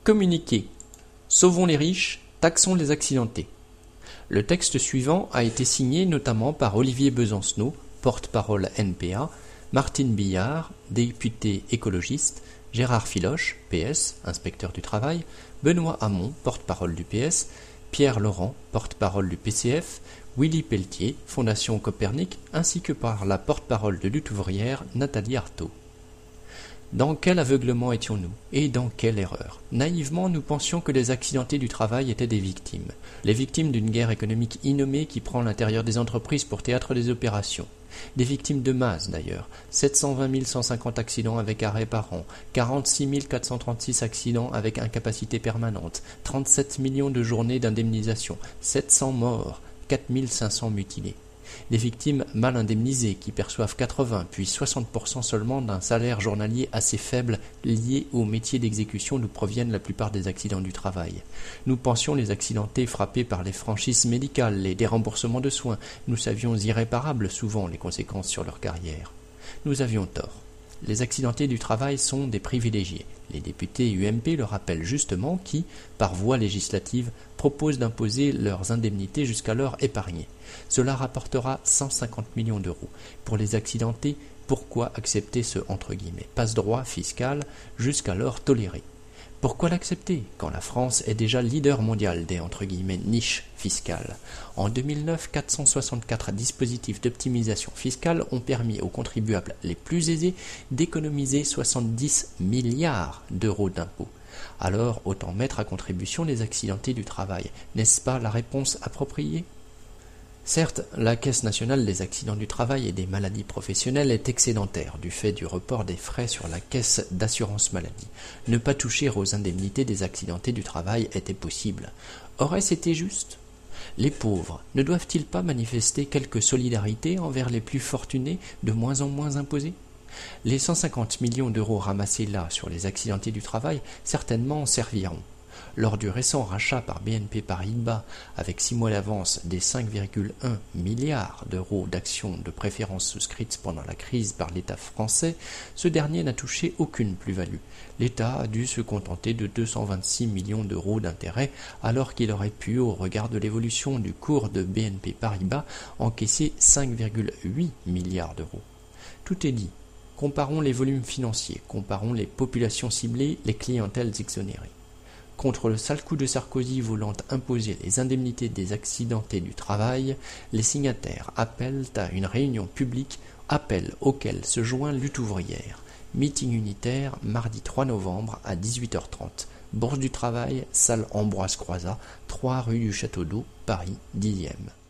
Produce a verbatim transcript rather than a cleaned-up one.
Communiqué. Sauvons les riches, taxons les accidentés. Le texte suivant a été signé notamment par Olivier Besancenot, porte-parole N P A, Martine Billard, députée écologiste, Gérard Filoche, P S, inspecteur du travail, Benoît Hamon, porte-parole du P S, Pierre Laurent, porte-parole du P C F, Willy Pelletier, Fondation Copernic, ainsi que par la porte-parole de Lutte ouvrière, Nathalie Arthaud. Dans quel aveuglement étions-nous, et dans quelle erreur? Naïvement, nous pensions que les accidentés du travail étaient des victimes, les victimes d'une guerre économique innommée qui prend l'intérieur des entreprises pour théâtre des opérations. Des victimes de masse d'ailleurs, sept cent vingt mille cent cinquante accidents avec arrêt par an, quarante-six mille quatre cent trente-six accidents avec incapacité permanente, trente-sept millions de journées d'indemnisation, sept cents morts, quatre mille cinq cents mutilés. Des victimes mal indemnisées qui perçoivent quatre-vingts puis soixante pour cent seulement d'un salaire journalier assez faible lié au métier d'exécution d'où proviennent la plupart des accidents du travail. Nous pensions les accidentés frappés par les franchises médicales et des remboursements de soins. Nous savions irréparables souvent les conséquences sur leur carrière. Nous avions tort. Les accidentés du travail sont des privilégiés. Les députés U M P le rappellent justement qui, par voie législative, proposent d'imposer leurs indemnités jusqu'alors épargnées. Cela rapportera cent cinquante millions d'euros. Pour les accidentés, pourquoi accepter ce entre guillemets passe-droit fiscal jusqu'alors toléré? Pourquoi l'accepter quand la France est déjà leader mondial des entre guillemets niches fiscales? En deux mille neuf, quatre cent soixante-quatre dispositifs d'optimisation fiscale ont permis aux contribuables les plus aisés d'économiser soixante-dix milliards d'euros d'impôts. Alors autant mettre à contribution les accidentés du travail. N'est-ce pas la réponse appropriée? Certes, la Caisse nationale des accidents du travail et des maladies professionnelles est excédentaire du fait du report des frais sur la caisse d'assurance maladie. Ne pas toucher aux indemnités des accidentés du travail était possible. Aurait-ce été juste? Les pauvres ne doivent-ils pas manifester quelque solidarité envers les plus fortunés, de moins en moins imposés? Les cent cinquante millions d'euros ramassés là sur les accidentés du travail certainement serviront. Lors du récent rachat par B N P Paribas, avec six mois d'avance des cinq virgule un milliards d'euros d'actions de préférence souscrites pendant la crise par l'État français, ce dernier n'a touché aucune plus-value. L'État a dû se contenter de deux cent vingt-six millions d'euros d'intérêts, alors qu'il aurait pu, au regard de l'évolution du cours de B N P Paribas, encaisser cinq virgule huit milliards d'euros. Tout est dit. Comparons les volumes financiers, comparons les populations ciblées, les clientèles exonérées. Contre le sale coup de Sarkozy voulant imposer les indemnités des accidentés du travail, les signataires appellent à une réunion publique, appel auquel se joint Lutte ouvrière. Meeting unitaire, mardi trois novembre à dix-huit heures trente. Bourse du Travail, salle Ambroise Croizat, trois rue du Château d'Eau, Paris, dixième.